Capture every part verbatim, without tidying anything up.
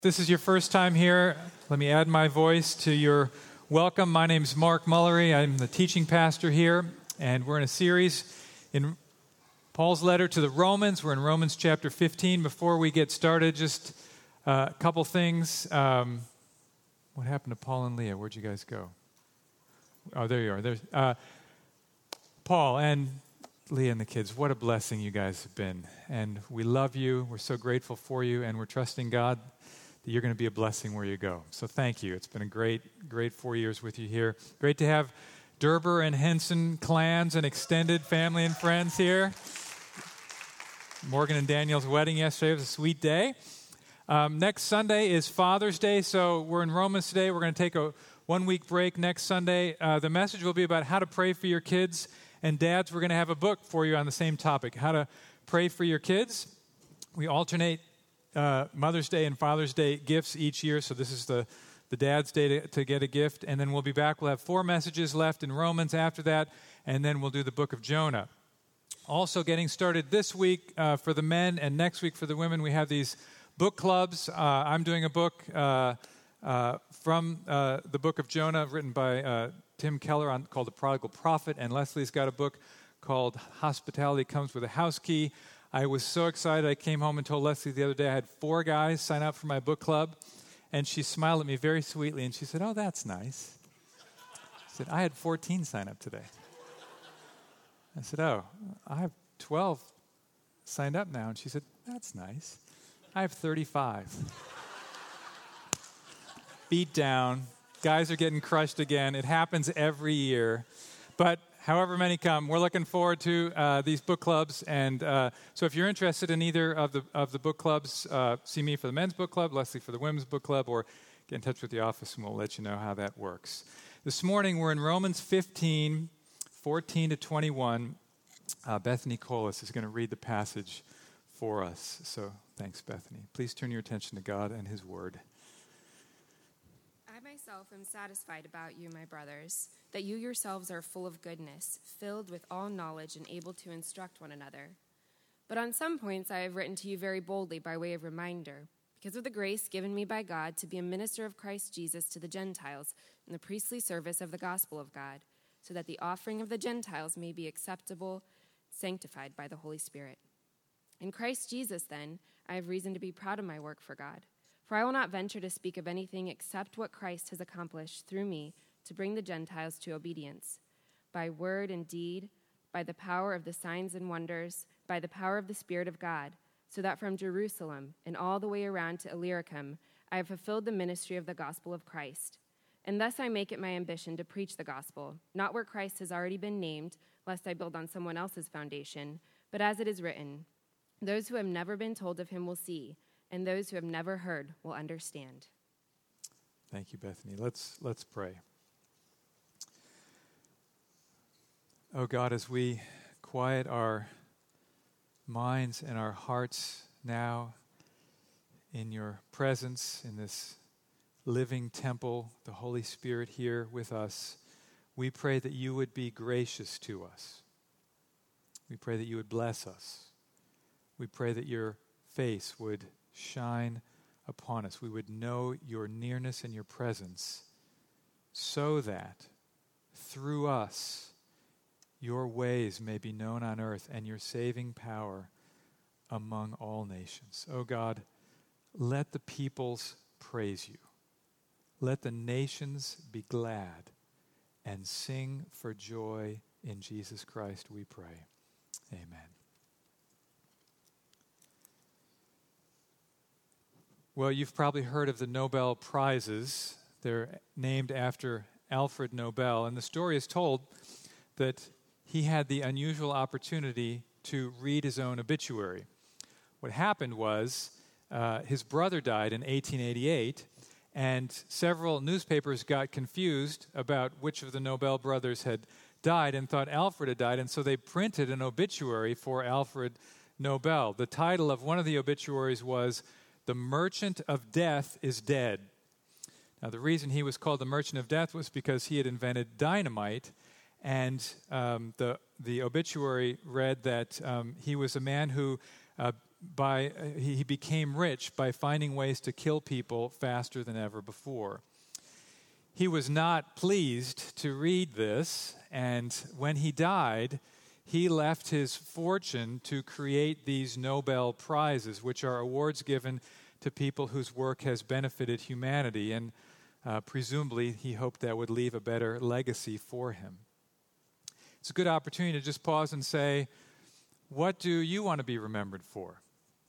This is your first time here, let me add my voice to your welcome. My name is Mark Mullery. I'm the teaching pastor here, and we're in a series in Paul's letter to the Romans. We're in Romans chapter fifteen. Before we get started, just uh, a couple things. Um, what happened to Paul and Leah? Where'd you guys go? Oh, there you are. There's uh, Paul and Leah and the kids. What a blessing you guys have been. And we love you. We're so grateful for you, and we're trusting God that you're going to be a blessing where you go. So thank you. It's been a great, great four years with you here. Great to have Derber and Henson clans and extended family and friends here. Morgan and Daniel's wedding yesterday was a sweet day. Um, next Sunday is Father's Day, so we're in Romans today. We're going to take a one-week break next Sunday. Uh, the message will be about how to pray for your kids. And dads, we're going to have a book for you on the same topic, how to pray for your kids. We alternate Uh, Mother's Day and Father's Day gifts each year, so this is the, the dad's day to, to get a gift, and then we'll be back. We'll have four messages left in Romans after that, and then we'll do the book of Jonah. Also getting started this week uh, for the men, and next week for the women, we have these book clubs. Uh, I'm doing a book uh, uh, from uh, the book of Jonah, written by uh, Tim Keller, on, called The Prodigal Prophet, and Leslie's got a book called Hospitality Comes with a House Key. I was so excited. I came home and told Leslie the other day I had four guys sign up for my book club, and she smiled at me very sweetly, and she said, "Oh, that's nice." She said, "I had fourteen sign up today." I said, "Oh, I have twelve signed up now." And she said, "That's nice. I have thirty-five. Beat down. Guys are getting crushed again. It happens every year. But however many come, we're looking forward to uh, these book clubs. And uh, so if you're interested in either of the of the book clubs, uh, see me for the men's book club, Leslie for the women's book club, or get in touch with the office and we'll let you know how that works. This morning we're in Romans fifteen, fourteen to twenty-one. Uh, Bethany Colas is going to read the passage for us. So thanks, Bethany. Please turn your attention to God and His Word. I myself am satisfied about you, my brothers, that you yourselves are full of goodness, filled with all knowledge and able to instruct one another. But on some points I have written to you very boldly by way of reminder, because of the grace given me by God to be a minister of Christ Jesus to the Gentiles in the priestly service of the gospel of God, so that the offering of the Gentiles may be acceptable, sanctified by the Holy Spirit. In Christ Jesus, then, I have reason to be proud of my work for God. For I will not venture to speak of anything except what Christ has accomplished through me to bring the Gentiles to obedience, by word and deed, by the power of the signs and wonders, by the power of the Spirit of God, so that from Jerusalem and all the way around to Illyricum, I have fulfilled the ministry of the gospel of Christ. And thus I make it my ambition to preach the gospel, not where Christ has already been named, lest I build on someone else's foundation, but as it is written, those who have never been told of him will see, and those who have never heard will understand. Thank you, Bethany. Let's let's pray. Oh God, as we quiet our minds and our hearts now in your presence, in this living temple, the Holy Spirit here with us, we pray that you would be gracious to us. We pray that you would bless us. We pray that your face would shine upon us. We would know your nearness and your presence, so that through us your ways may be known on earth and your saving power among all nations. Oh God, let the peoples praise you. Let the nations be glad and sing for joy in Jesus Christ, we pray. Amen. Well, you've probably heard of the Nobel Prizes. They're named after Alfred Nobel, and the story is told that he had the unusual opportunity to read his own obituary. What happened was uh, his brother died in eighteen eighty-eight, and several newspapers got confused about which of the Nobel brothers had died and thought Alfred had died, and so they printed an obituary for Alfred Nobel. The title of one of the obituaries was "The Merchant of Death is Dead." Now, the reason he was called the Merchant of Death was because he had invented dynamite, and um, the the obituary read that um, he was a man who uh, by uh, he, he became rich by finding ways to kill people faster than ever before. He was not pleased to read this, and when he died, he left his fortune to create these Nobel Prizes, which are awards given to people whose work has benefited humanity, and uh, presumably he hoped that would leave a better legacy for him. It's a good opportunity to just pause and say, what do you want to be remembered for?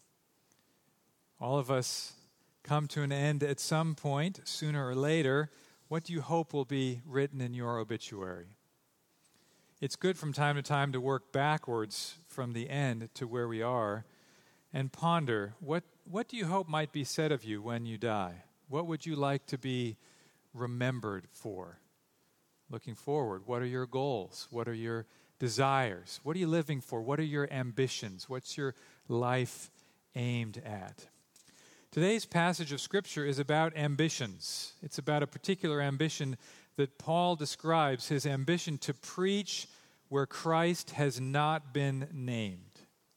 All of us come to an end at some point, sooner or later. What do you hope will be written in your obituary? It's good from time to time to work backwards from the end to where we are and ponder, what, what do you hope might be said of you when you die? What would you like to be remembered for? Looking forward, what are your goals? What are your desires? What are you living for? What are your ambitions? What's your life aimed at? Today's passage of Scripture is about ambitions. It's about a particular ambition that Paul describes, his ambition to preach where Christ has not been named,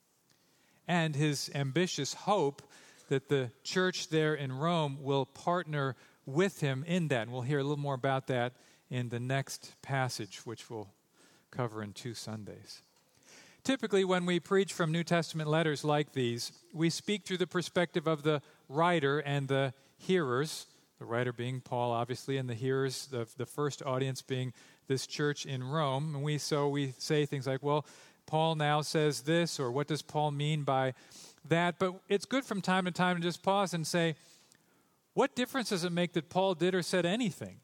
and his ambitious hope that the church there in Rome will partner with him in that. And we'll hear a little more about that in the next passage, which we'll cover in two Sundays. Typically, when we preach from New Testament letters like these, we speak through the perspective of the writer and the hearers, the writer being Paul, obviously, and the hearers, the, the first audience being this church in Rome. And we so we say things like, well, Paul now says this, or what does Paul mean by that? But it's good from time to time to just pause and say, what difference does it make that Paul did or said anything?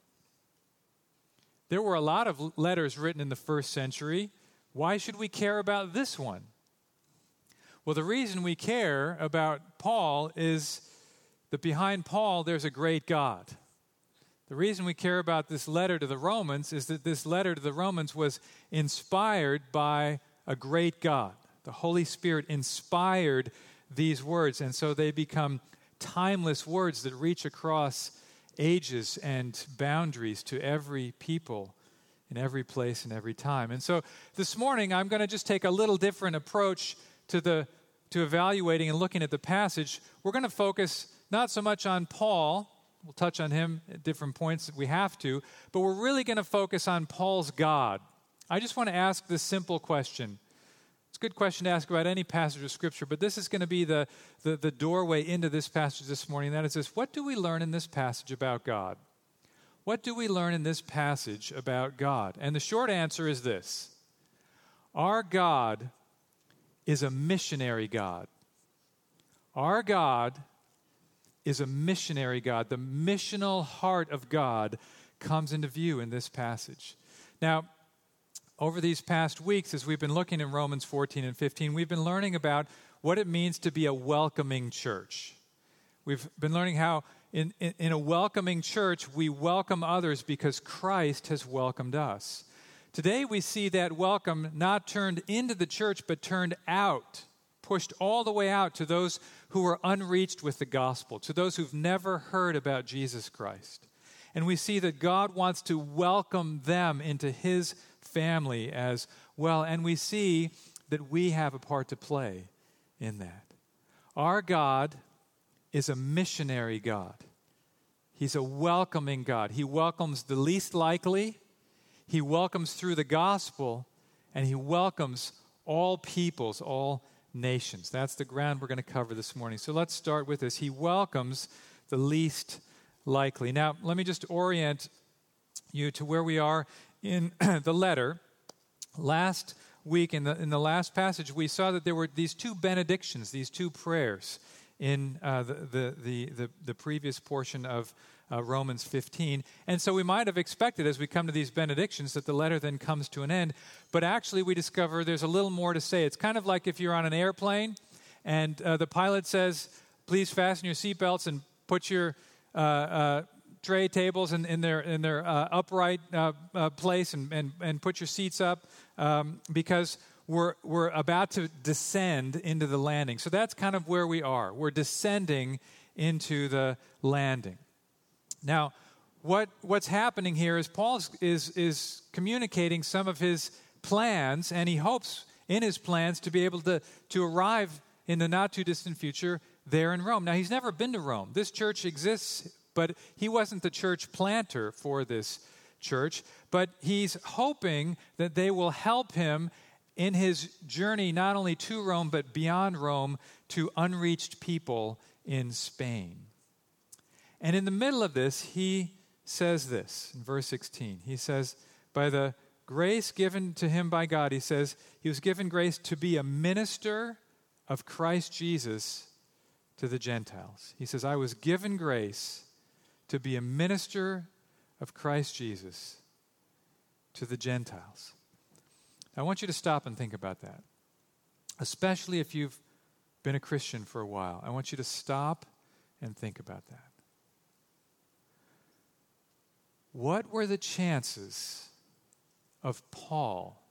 There were a lot of letters written in the first century. Why should we care about this one? Well, the reason we care about Paul is that behind Paul, there's a great God. The reason we care about this letter to the Romans is that this letter to the Romans was inspired by a great God. The Holy Spirit inspired these words, and so they become timeless words that reach across ages and boundaries to every people in every place and every time. And so this morning, I'm going to just take a little different approach to the to evaluating and looking at the passage. We're going to focus not so much on Paul. We'll touch on him at different points that we have to, but we're really going to focus on Paul's God. I just want to ask this simple question. It's a good question to ask about any passage of Scripture, but this is going to be the, the, the doorway into this passage this morning. And that is this: what do we learn in this passage about God? What do we learn in this passage about God? And the short answer is this: our God is a missionary God. Our God is a missionary God. The missional heart of God comes into view in this passage. Now, over these past weeks, as we've been looking in Romans fourteen and fifteen, we've been learning about what it means to be a welcoming church. We've been learning how in, in, in a welcoming church, we welcome others because Christ has welcomed us. Today, we see that welcome not turned into the church, but turned out, pushed all the way out to those who are unreached with the gospel, to those who've never heard about Jesus Christ. And we see that God wants to welcome them into his family as well. And we see that we have a part to play in that. Our God is a missionary God. He's a welcoming God. He welcomes the least likely. He welcomes through the gospel, and he welcomes all peoples, all nations. That's the ground we're going to cover this morning. So let's start with this. He welcomes the least likely. Now, let me just orient you to where we are in the letter. Last week, in the in the last passage, we saw that there were these two benedictions, these two prayers in uh, the, the, the, the, the previous portion of uh, Romans fifteen. And so we might have expected, as we come to these benedictions, that the letter then comes to an end. But actually, we discover there's a little more to say. It's kind of like if you're on an airplane and uh, the pilot says, please fasten your seatbelts and put your uh, uh, tray tables in, in their in their uh, upright uh, uh, place and, and, and put your seats up um, because we're we're about to descend into the landing. So that's kind of where we are. We're descending into the landing. Now, what what's happening here is Paul is, is is communicating some of his plans, and he hopes in his plans to be able to to arrive in the not-too-distant future there in Rome. Now, he's never been to Rome. This church exists, but he wasn't the church planter for this church. But he's hoping that they will help him in his journey not only to Rome, but beyond Rome to unreached people in Spain. And in the middle of this, he says this in verse sixteen. He says, by the grace given to him by God, he says, he was given grace to be a minister of Christ Jesus to the Gentiles. He says, I was given grace to be a minister of Christ Jesus to the Gentiles. I want you to stop and think about that, especially if you've been a Christian for a while. I want you to stop and think about that. What were the chances of Paul,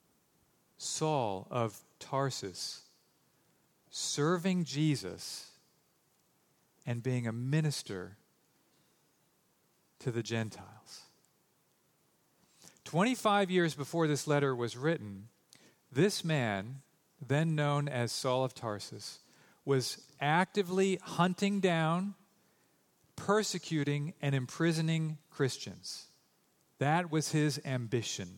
Saul of Tarsus, serving Jesus and being a minister to the Gentiles? twenty-five years before this letter was written, this man, then known as Saul of Tarsus, was actively hunting down, persecuting, and imprisoning Christians. That was his ambition.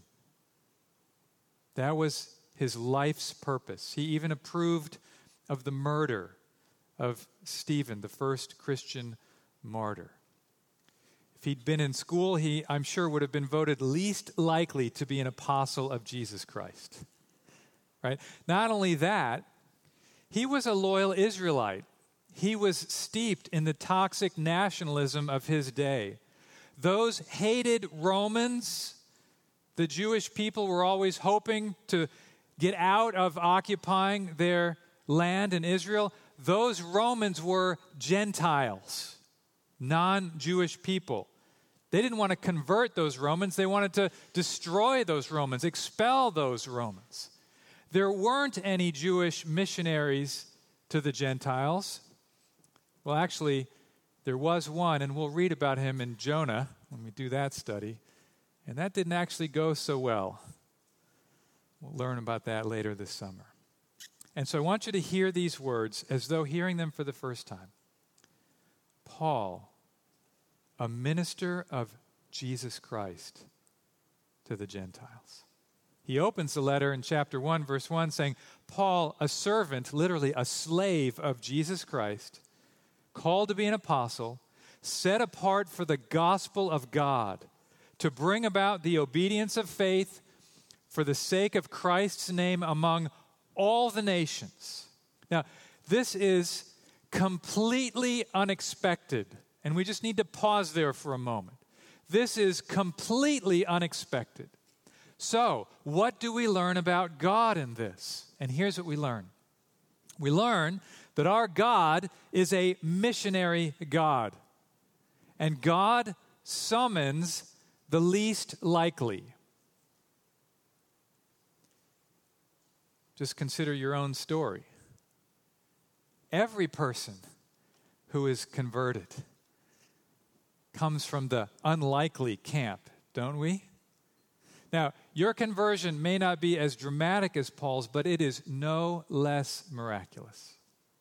That was his life's purpose. He even approved of the murder of Stephen, the first Christian martyr. If he'd been in school, he, I'm sure, would have been voted least likely to be an apostle of Jesus Christ. Right? Not only that, he was a loyal Israelite. He was steeped in the toxic nationalism of his day. Those hated Romans, the Jewish people were always hoping to get out of occupying their land in Israel. Those Romans were Gentiles, non-Jewish people. They didn't want to convert those Romans. They wanted to destroy those Romans, expel those Romans. There weren't any Jewish missionaries to the Gentiles. Well, actually, there was one, and we'll read about him in Jonah when we do that study. And that didn't actually go so well. We'll learn about that later this summer. And so I want you to hear these words as though hearing them for the first time. Paul, a minister of Jesus Christ to the Gentiles. He opens the letter in chapter one, verse one, saying, Paul, a servant, literally a slave of Jesus Christ, called to be an apostle, set apart for the gospel of God, to bring about the obedience of faith for the sake of Christ's name among all the nations. Now, this is completely unexpected, and we just need to pause there for a moment. This is completely unexpected. So, what do we learn about God in this? And here's what we learn. We learn that our God is a missionary God, and God summons the least likely. Just consider your own story. Every person who is converted comes from the unlikely camp, don't we? Now, your conversion may not be as dramatic as Paul's, but it is no less miraculous.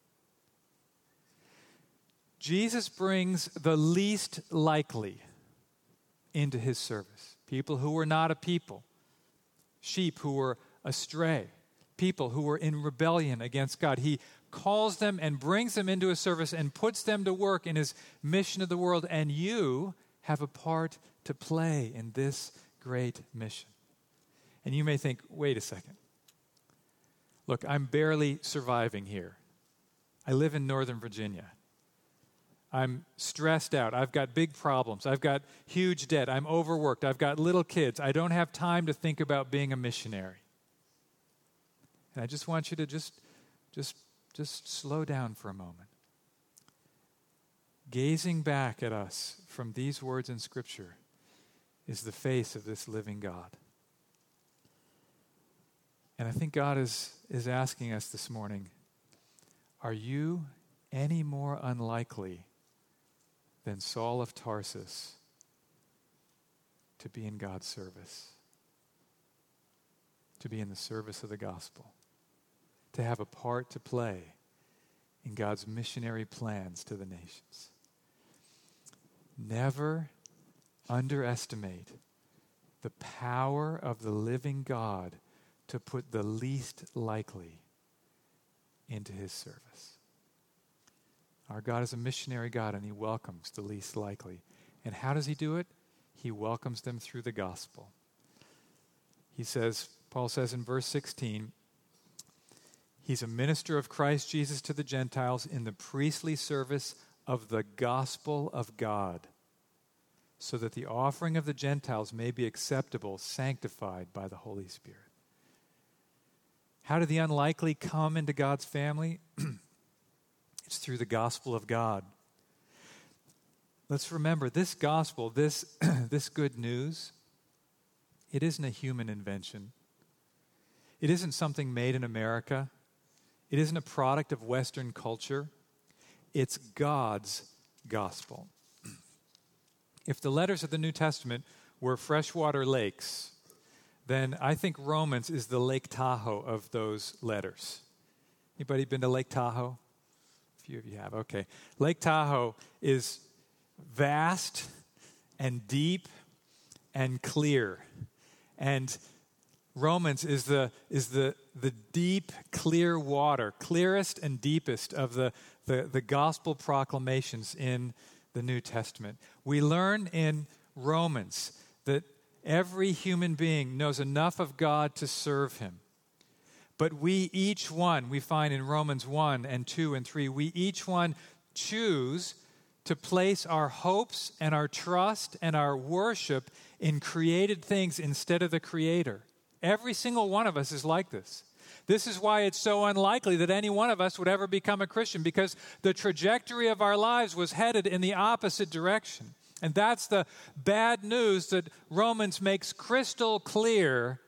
Jesus brings the least likely into his service. People who were not a people, sheep who were astray, people who were in rebellion against God. He calls them and brings them into his service and puts them to work in his mission of the world, and you have a part to play in this great mission. And you may think, wait a second. Look, I'm barely surviving here. I live in Northern Virginia. I'm stressed out. I've got big problems. I've got huge debt. I'm overworked. I've got little kids. I don't have time to think about being a missionary. And I just want you to just, just, just slow down for a moment. Gazing back at us from these words in Scripture is the face of this living God. And I think God is, is asking us this morning, are you any more unlikely than Saul of Tarsus to be in God's service? To be in the service of the gospel? To have a part to play in God's missionary plans to the nations. Never underestimate the power of the living God to put the least likely into his service. Our God is a missionary God, and he welcomes the least likely. And how does he do it? He welcomes them through the gospel. He says, Paul says in verse sixteen, he's a minister of Christ Jesus to the Gentiles in the priestly service of the gospel of God, so that the offering of the Gentiles may be acceptable, sanctified by the Holy Spirit. How do the unlikely come into God's family? It's through the gospel of God. Let's remember, this gospel, this, this good news, it isn't a human invention. It isn't something made in America. It isn't a product of Western culture. It's God's gospel. If the letters of the New Testament were freshwater lakes, then I think Romans is the Lake Tahoe of those letters. Anybody been to Lake Tahoe? A few of you have. Okay. Lake Tahoe is vast and deep and clear. And Romans is the is the the deep, clear water, clearest and deepest of the, the, the gospel proclamations in the New Testament. We learn in Romans that every human being knows enough of God to serve him. But we each one, we find in Romans one and two and three, we each one choose to place our hopes and our trust and our worship in created things instead of the Creator. Every single one of us is like this. This is why it's so unlikely that any one of us would ever become a Christian, because the trajectory of our lives was headed in the opposite direction. And that's the bad news that Romans makes crystal clear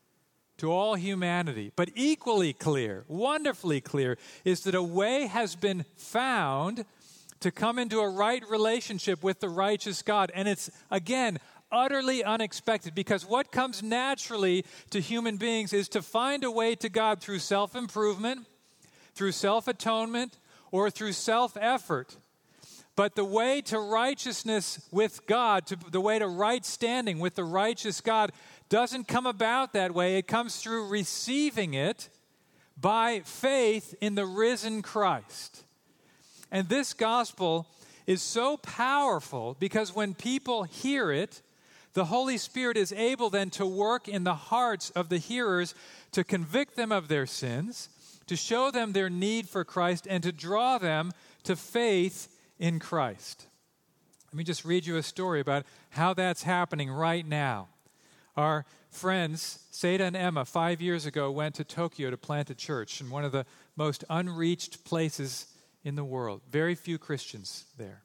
to all humanity. But equally clear, wonderfully clear, is that a way has been found to come into a right relationship with the righteous God. And it's, again, utterly unexpected, because what comes naturally to human beings is to find a way to God through self-improvement, through self-atonement, or through self-effort. But the way to righteousness with God, to the way to right standing with the righteous God, doesn't come about that way. It comes through receiving it by faith in the risen Christ. And this gospel is so powerful because when people hear it, the Holy Spirit is able then to work in the hearts of the hearers to convict them of their sins, to show them their need for Christ, and to draw them to faith in Christ. Let me just read you a story about how that's happening right now. Our friends, Seda and Emma, five years ago went to Tokyo to plant a church in one of the most unreached places in the world. Very few Christians there.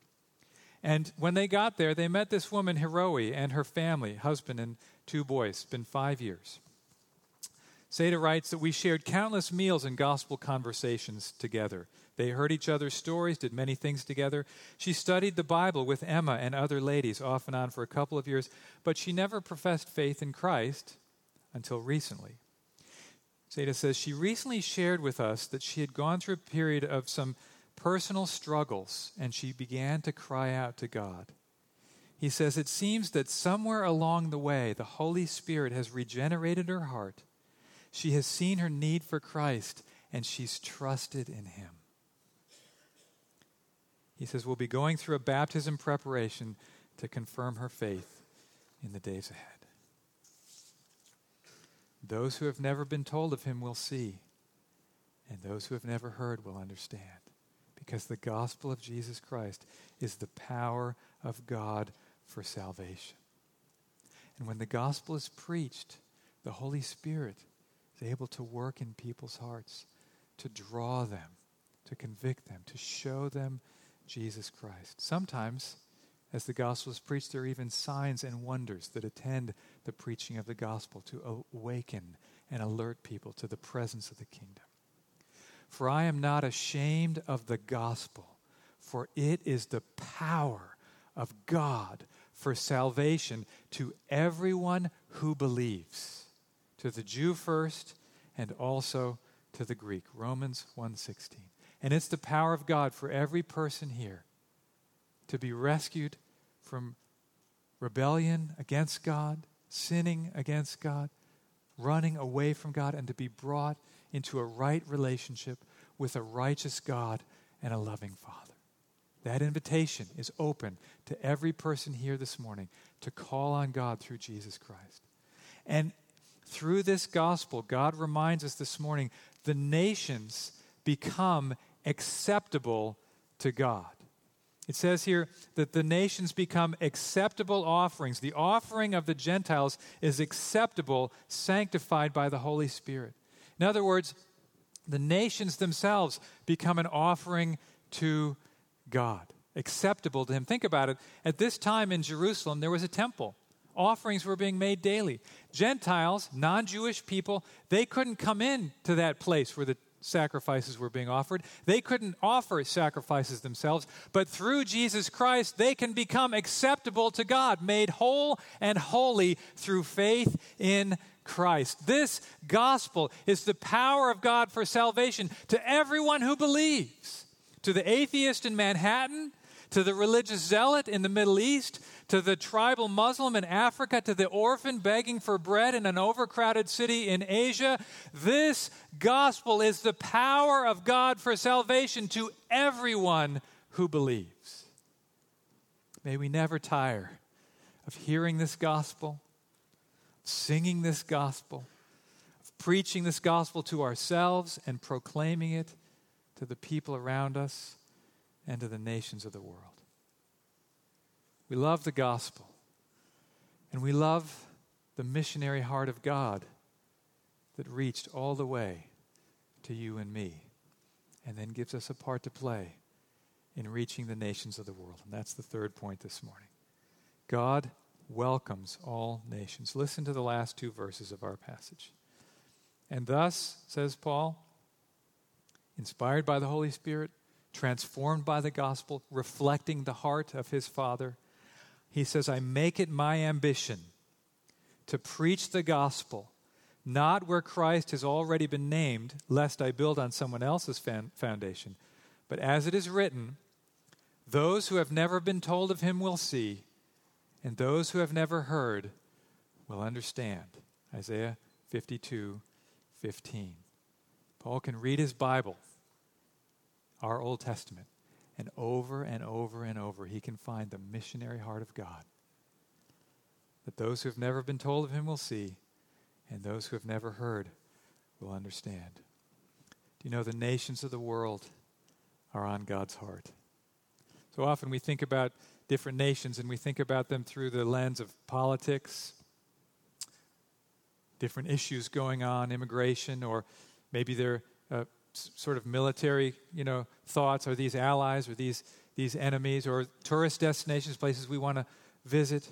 And when they got there, they met this woman, Hiroi, and her family, husband and two boys. It's been five years. Seda writes that we shared countless meals and gospel conversations together. They heard each other's stories, did many things together. She studied the Bible with Emma and other ladies off and on for a couple of years, but she never professed faith in Christ until recently. Seda says she recently shared with us that she had gone through a period of some personal struggles, and she began to cry out to God. He says, it seems that somewhere along the way, the Holy Spirit has regenerated her heart. She has seen her need for Christ, and she's trusted in him. He says, we'll be going through a baptism preparation to confirm her faith in the days ahead. Those who have never been told of him will see, and those who have never heard will understand. Because the gospel of Jesus Christ is the power of God for salvation. And when the gospel is preached, the Holy Spirit is able to work in people's hearts, to draw them, to convict them, to show them Jesus Christ. Sometimes, as the gospel is preached, there are even signs and wonders that attend the preaching of the gospel to awaken and alert people to the presence of the kingdom. For I am not ashamed of the gospel, for it is the power of God for salvation to everyone who believes, to the Jew first and also to the Greek. Romans one sixteen. And it's the power of God for every person here to be rescued from rebellion against God, sinning against God, running away from God, and to be brought into a right relationship with a righteous God and a loving Father. That invitation is open to every person here this morning to call on God through Jesus Christ. And through this gospel, God reminds us this morning, the nations become acceptable to God. It says here that the nations become acceptable offerings. The offering of the Gentiles is acceptable, sanctified by the Holy Spirit. In other words, the nations themselves become an offering to God, acceptable to Him. Think about it. At this time in Jerusalem, there was a temple. Offerings were being made daily. Gentiles, non-Jewish people, they couldn't come in to that place where the sacrifices were being offered. They couldn't offer sacrifices themselves, but through Jesus Christ, they can become acceptable to God, made whole and holy through faith in Christ. This gospel is the power of God for salvation to everyone who believes, to the atheist in Manhattan, to the religious zealot in the Middle East, to the tribal Muslim in Africa, to the orphan begging for bread in an overcrowded city in Asia. This gospel is the power of God for salvation to everyone who believes. May we never tire of hearing this gospel, singing this gospel, of preaching this gospel to ourselves and proclaiming it to the people around us and to the nations of the world. We love the gospel, and we love the missionary heart of God that reached all the way to you and me, and then gives us a part to play in reaching the nations of the world. And that's the third point this morning. God welcomes all nations. Listen to the last two verses of our passage. And thus, says Paul, inspired by the Holy Spirit, transformed by the gospel, reflecting the heart of his Father, he says, I make it my ambition to preach the gospel, not where Christ has already been named, lest I build on someone else's fan- foundation, but as it is written, those who have never been told of him will see, and those who have never heard will understand. Isaiah fifty-two fifteen. Paul can read his Bible, our Old Testament, and over and over and over he can find the missionary heart of God. That those who have never been told of him will see, and those who have never heard will understand. Do you know the nations of the world are on God's heart? So often we think about different nations and we think about them through the lens of politics, different issues going on, immigration, or maybe they're uh, sort of military, you know, thoughts. Are these allies or these these enemies, or tourist destinations, places we want to visit?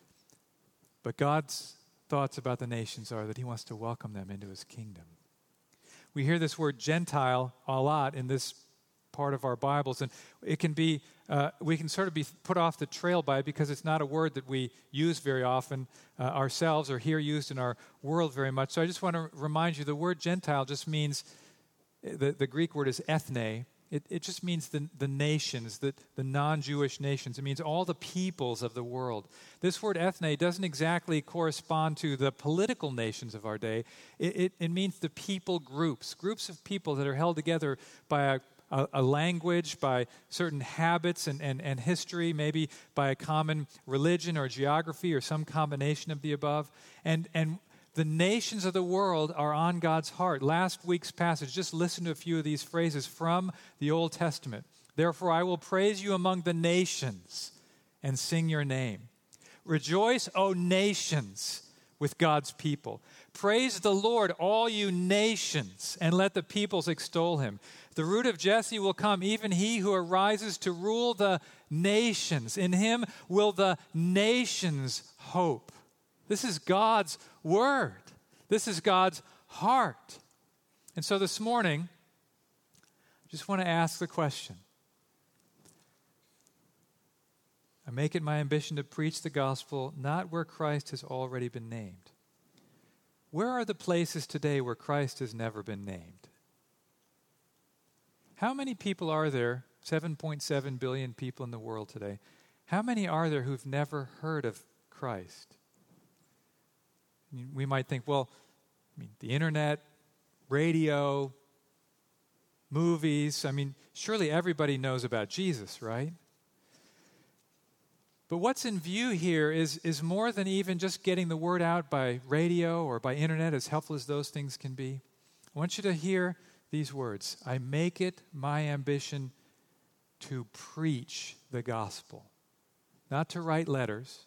But God's thoughts about the nations are that he wants to welcome them into his kingdom. We hear this word Gentile a lot in this part of our Bibles, and it can be, uh, we can sort of be put off the trail by it because it's not a word that we use very often uh, ourselves or hear used in our world very much. So I just want to remind you, the word Gentile just means, the, the Greek word is ethne. It, it just means the, the nations, the, the non-Jewish nations. It means all the peoples of the world. This word ethne doesn't exactly correspond to the political nations of our day. It, it, it means the people groups, groups of people that are held together by a, a, a language, by certain habits and, and, and history, maybe by a common religion or geography or some combination of the above. And and the nations of the world are on God's heart. Last week's passage, just listen to a few of these phrases from the Old Testament. Therefore, I will praise you among the nations and sing your name. Rejoice, O nations, with God's people. Praise the Lord, all you nations, and let the peoples extol him. The root of Jesse will come, even he who arises to rule the nations. In him will the nations hope. This is God's word. This is God's heart. And so this morning, I just want to ask the question. I make it my ambition to preach the gospel not where Christ has already been named. Where are the places today where Christ has never been named? How many people are there, seven point seven billion people in the world today, how many are there who've never heard of Christ? I mean, we might think, well, I mean, the internet, radio, movies, I mean, surely everybody knows about Jesus, right? But what's in view here is, is more than even just getting the word out by radio or by internet, as helpful as those things can be. I want you to hear these words. I make it my ambition to preach the gospel. Not to write letters,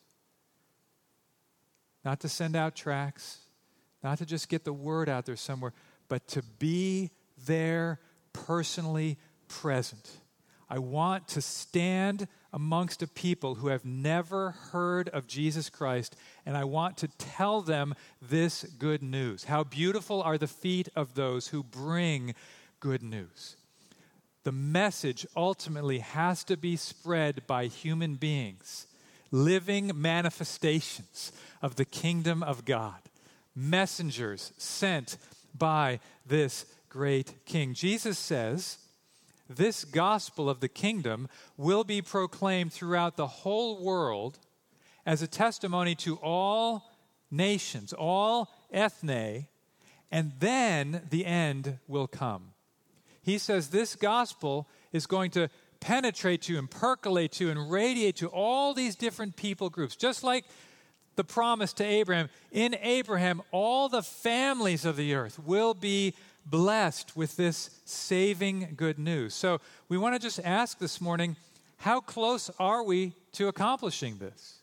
not to send out tracts, not to just get the word out there somewhere, but to be there personally present. I want to stand amongst a people who have never heard of Jesus Christ, and I want to tell them this good news. How beautiful are the feet of those who bring good news. The message ultimately has to be spread by human beings, living manifestations of the kingdom of God, messengers sent by this great King. Jesus says, this gospel of the kingdom will be proclaimed throughout the whole world as a testimony to all nations, all ethne, and then the end will come. He says this gospel is going to penetrate to and percolate to and radiate to all these different people groups, just like the promise to Abraham. In Abraham, all the families of the earth will be blessed with this saving good news. So we want to just ask this morning, how close are we to accomplishing this?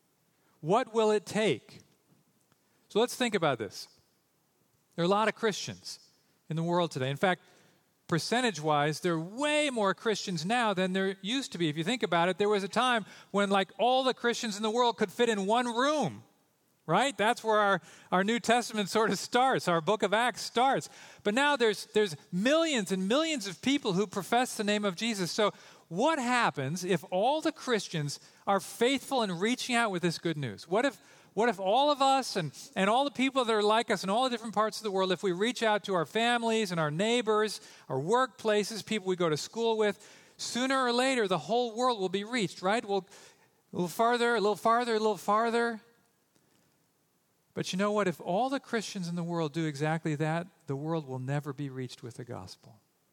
What will it take? So let's think about this. There are a lot of Christians in the world today. In fact, percentage-wise, there are way more Christians now than there used to be. If you think about it, there was a time when like all the Christians in the world could fit in one room. Right? That's where our, our New Testament sort of starts. Our book of Acts starts. But now there's, there's millions and millions of people who profess the name of Jesus. So what happens if all the Christians are faithful in reaching out with this good news? What if, what if all of us and, and all the people that are like us in all the different parts of the world, if we reach out to our families and our neighbors, our workplaces, people we go to school with, sooner or later the whole world will be reached, right? We'll, a little farther, a little farther, a little farther. But you know what? If all the Christians in the world do exactly that, the world will never be reached with the gospel.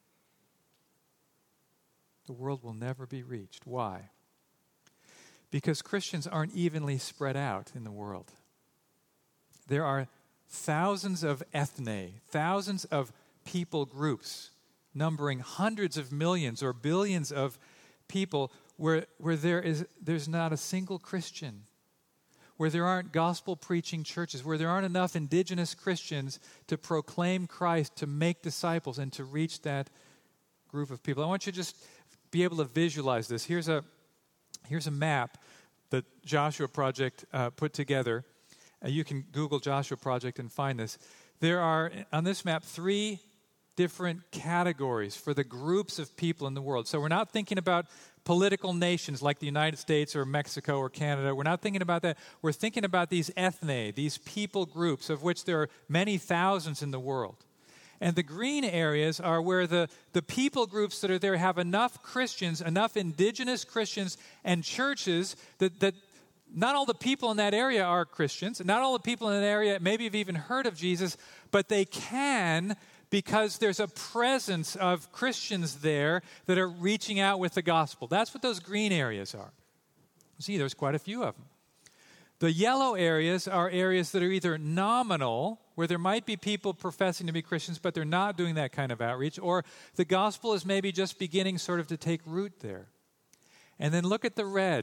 The world will never be reached. Why? Because Christians aren't evenly spread out in the world. There are thousands of ethne, thousands of people groups, numbering hundreds of millions or billions of people where, where there is, there's not a single Christian, where there aren't gospel-preaching churches, where there aren't enough indigenous Christians to proclaim Christ, to make disciples, and to reach that group of people. I want you to just be able to visualize this. Here's a, here's a map that Joshua Project uh, put together. Uh, you can Google Joshua Project and find this. There are, on this map, three different categories for the groups of people in the world. So we're not thinking about political nations like the United States or Mexico or Canada. We're not thinking about that. We're thinking about these ethne, these people groups, of which there are many thousands in the world. And the green areas are where the, the people groups that are there have enough Christians, enough indigenous Christians and churches that, that not all the people in that area are Christians, not all the people in that area maybe have even heard of Jesus, but they can, because there's a presence of Christians there that are reaching out with the gospel. That's what those green areas are. See, there's quite a few of them. The yellow areas are areas that are either nominal, where there might be people professing to be Christians, but they're not doing that kind of outreach, or the gospel is maybe just beginning sort of to take root there. And then look at the red.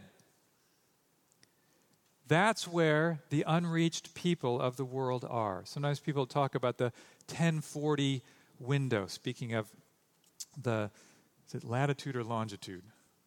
That's where the unreached people of the world are. Sometimes people talk about the ten forty window, speaking of the, is it latitude or longitude?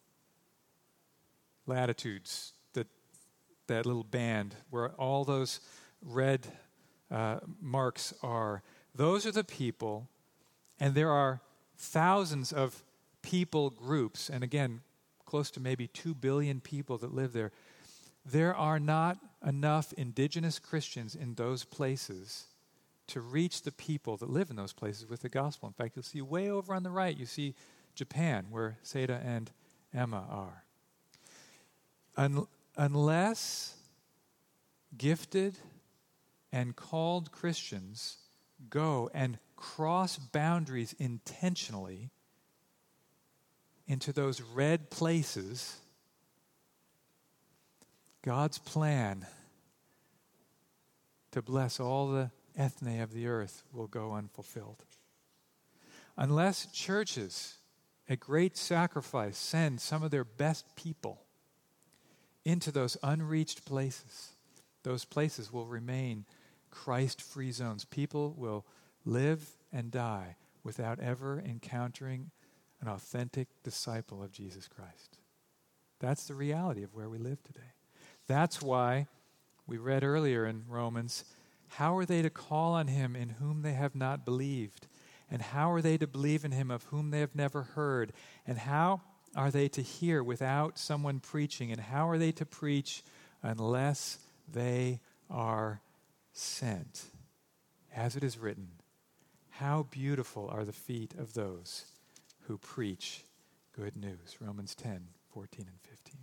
Latitudes, that, that little band where all those red uh, marks are. Those are the people, and there are thousands of people groups, and again, close to maybe two billion people that live there. There are not enough indigenous Christians in those places to reach the people that live in those places with the gospel. In fact, you'll see way over on the right, you see Japan, where Seda and Emma are. Un- unless gifted and called Christians go and cross boundaries intentionally into those red places, God's plan to bless all the ethne of the earth will go unfulfilled. Unless churches, at great sacrifice, send some of their best people into those unreached places, those places will remain Christ-free zones. People will live and die without ever encountering an authentic disciple of Jesus Christ. That's the reality of where we live today. That's why we read earlier in Romans, how are they to call on him in whom they have not believed? And how are they to believe in him of whom they have never heard? And how are they to hear without someone preaching? And how are they to preach unless they are sent? As it is written, how beautiful are the feet of those who preach good news. Romans ten, fourteen and fifteen.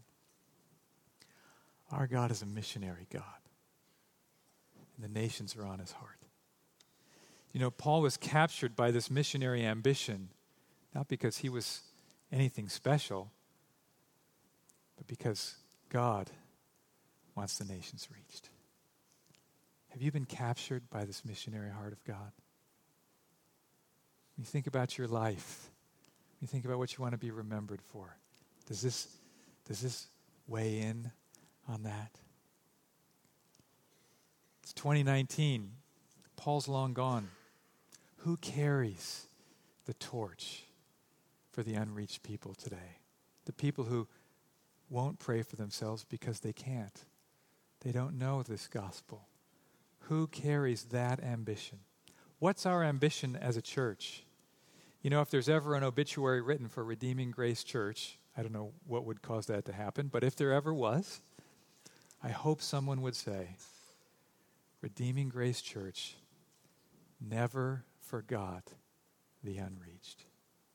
Our God is a missionary God. And the nations are on his heart. You know, Paul was captured by this missionary ambition, not because he was anything special, but because God wants the nations reached. Have you been captured by this missionary heart of God? When you think about your life, when you think about what you want to be remembered for, does this, does this weigh in on that? It's twenty nineteen. Paul's long gone. Who carries the torch for the unreached people today? The people who won't pray for themselves because they can't. They don't know this gospel. Who carries that ambition? What's our ambition as a church? You know, if there's ever an obituary written for Redeeming Grace Church, I don't know what would cause that to happen, but if there ever was, I hope someone would say, Redeeming Grace Church never forgot the unreached.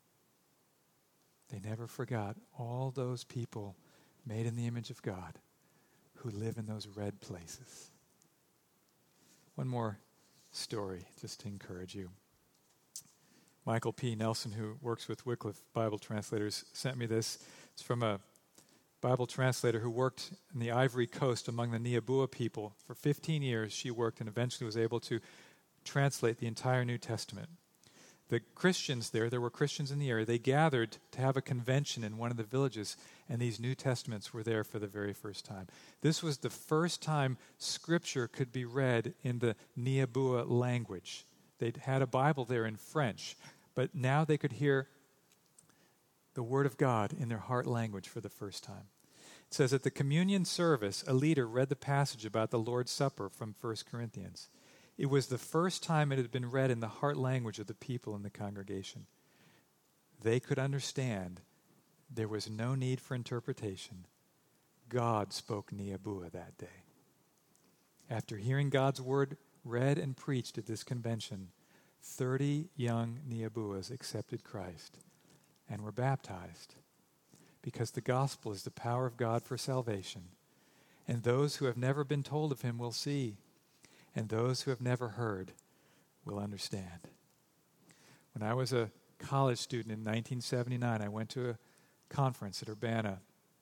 They never forgot all those people made in the image of God who live in those red places. One more story just to encourage you. Michael P. Nelson, who works with Wycliffe Bible Translators, sent me this. It's from a Bible translator who worked in the Ivory Coast among the Niabua people. For fifteen years she worked and eventually was able to translate the entire New Testament. The Christians there, there were Christians in the area, they gathered to have a convention in one of the villages, and these New Testaments were there for the very first time. This was the first time Scripture could be read in the Niabua language. They'd had a Bible there in French, but now they could hear the Word of God in their heart language for the first time. It says at the communion service, a leader read the passage about the Lord's Supper from First Corinthians. It was the first time it had been read in the heart language of the people in the congregation. They could understand there was no need for interpretation. God spoke Niabua that day. After hearing God's word read and preached at this convention, thirty young Niabuas accepted Christ and were baptized because the gospel is the power of God for salvation. And those who have never been told of him will see, and those who have never heard will understand. When I was a college student in nineteen seventy-nine, I went to a conference at Urbana,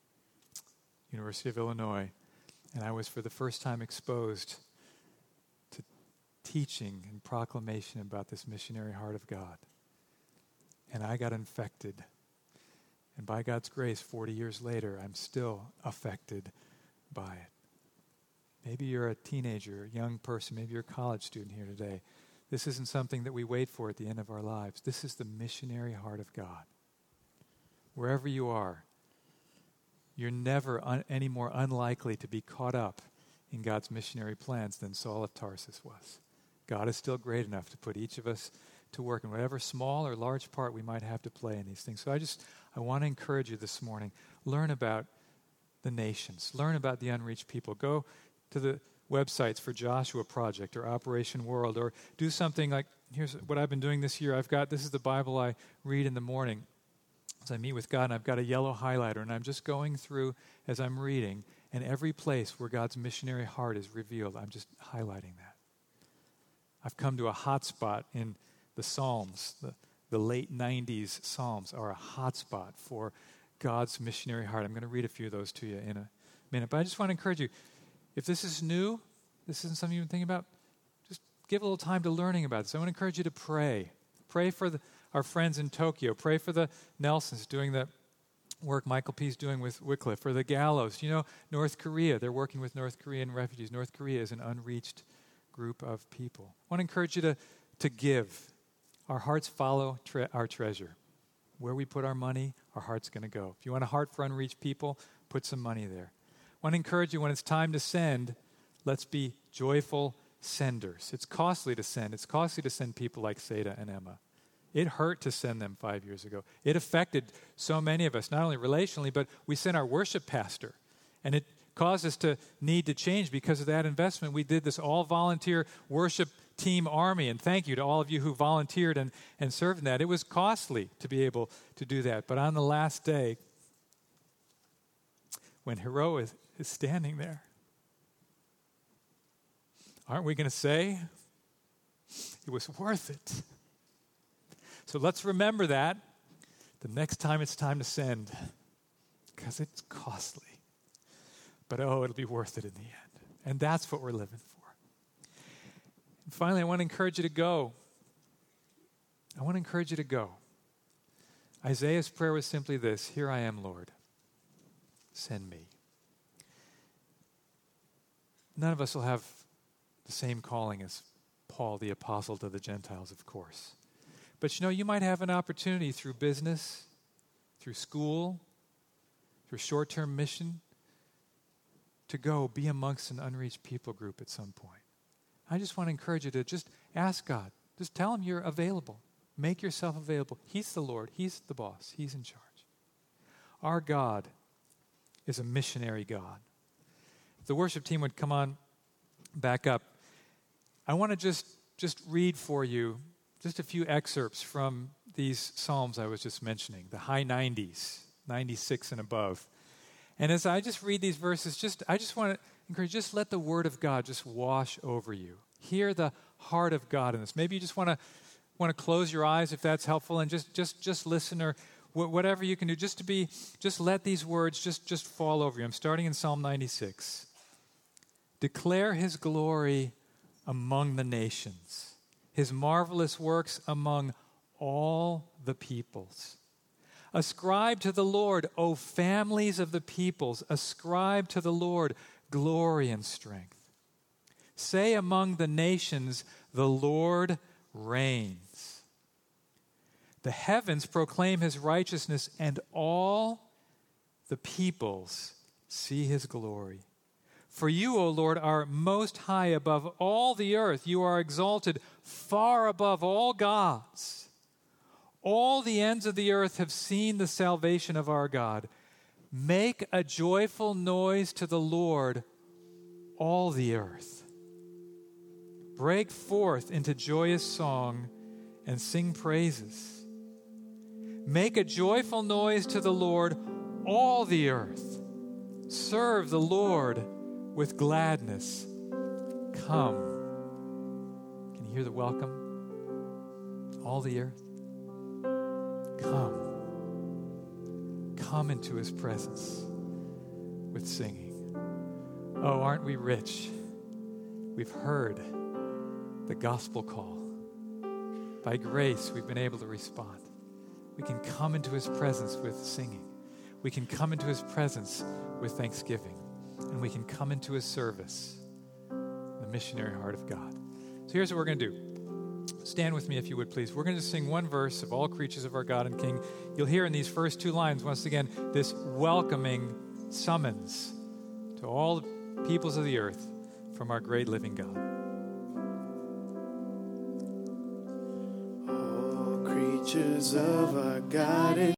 University of Illinois, and I was for the first time exposed to teaching and proclamation about this missionary heart of God. And I got infected. And by God's grace, forty years later, I'm still affected by it. Maybe you're a teenager, a young person, maybe you're a college student here today. This isn't something that we wait for at the end of our lives. This is the missionary heart of God. Wherever you are, you're never un- any more unlikely to be caught up in God's missionary plans than Saul of Tarsus was. God is still great enough to put each of us to work in whatever small or large part we might have to play in these things. So I just, I want to encourage you this morning, learn about the nations, learn about the unreached people. Go to the websites for Joshua Project or Operation World, or do something like, here's what I've been doing this year. I've got, this is the Bible I read in the morning as I meet with God, and I've got a yellow highlighter, and I'm just going through as I'm reading, and every place where God's missionary heart is revealed, I'm just highlighting that. I've come to a hot spot in the Psalms. The, the late nineties Psalms are a hot spot for God's missionary heart. I'm going to read a few of those to you in a minute, but I just want to encourage you, if this is new, this isn't something you've been thinking about, just give a little time to learning about this. I want to encourage you to pray. Pray for the, our friends in Tokyo. Pray for the Nelsons doing the work Michael P. is doing with Wycliffe, for the Gallows. You know, North Korea, they're working with North Korean refugees. North Korea is an unreached group of people. I want to encourage you to, to give. Our hearts follow tre- our treasure. Where we put our money, our heart's going to go. If you want a heart for unreached people, put some money there. I want to encourage you, when it's time to send, let's be joyful senders. It's costly to send. It's costly to send people like Seda and Emma. It hurt to send them five years ago. It affected so many of us, not only relationally, but we sent our worship pastor. And it caused us to need to change because of that investment. We did this all-volunteer worship team army, and thank you to all of you who volunteered and, and served in that. It was costly to be able to do that. But on the last day, when Hero is, is standing there, aren't we going to say, it was worth it? So let's remember that the next time it's time to send, because it's costly. But oh, it'll be worth it in the end. And that's what we're living for. And finally, I want to encourage you to go. I want to encourage you to go. Isaiah's prayer was simply this: here I am, Lord. Send me. None of us will have the same calling as Paul, the apostle to the Gentiles, of course. But you know, you might have an opportunity through business, through school, through short-term mission, to go be amongst an unreached people group at some point. I just want to encourage you to just ask God. Just tell him you're available. Make yourself available. He's the Lord. He's the boss. He's in charge. Our God is a missionary God. If the worship team would come on back up, I want to just, just read for you just a few excerpts from these Psalms I was just mentioning, the high nineties, ninety-six and above. And as I just read these verses, just I just want to encourage, just let the Word of God just wash over you. Hear the heart of God in this. Maybe you just want to want to close your eyes if that's helpful, and just just just listen, or wh- whatever you can do, just to be, just let these words just just fall over you. I'm starting in Psalm ninety-six. Declare his glory among the nations, his marvelous works among all the peoples. Ascribe to the Lord, O families of the peoples, ascribe to the Lord glory and strength. Say among the nations, the Lord reigns. The heavens proclaim his righteousness, and all the peoples see his glory. For you, O Lord, are most high above all the earth. You are exalted far above all gods. All the ends of the earth have seen the salvation of our God. Make a joyful noise to the Lord, all the earth. Break forth into joyous song and sing praises. Make a joyful noise to the Lord, all the earth. Serve the Lord with gladness. Come. Can you hear the welcome? All the earth. Come. Come into his presence with singing. Oh, aren't we rich? We've heard the gospel call. By grace, we've been able to respond. We can come into his presence with singing. We can come into his presence with thanksgiving. And we can come into his service, the missionary heart of God. So here's what we're going to do. Stand with me if you would, please. We're going to sing one verse of All Creatures of Our God and King. You'll hear in these first two lines, once again, this welcoming summons to all the peoples of the earth from our great living God. All creatures of our God and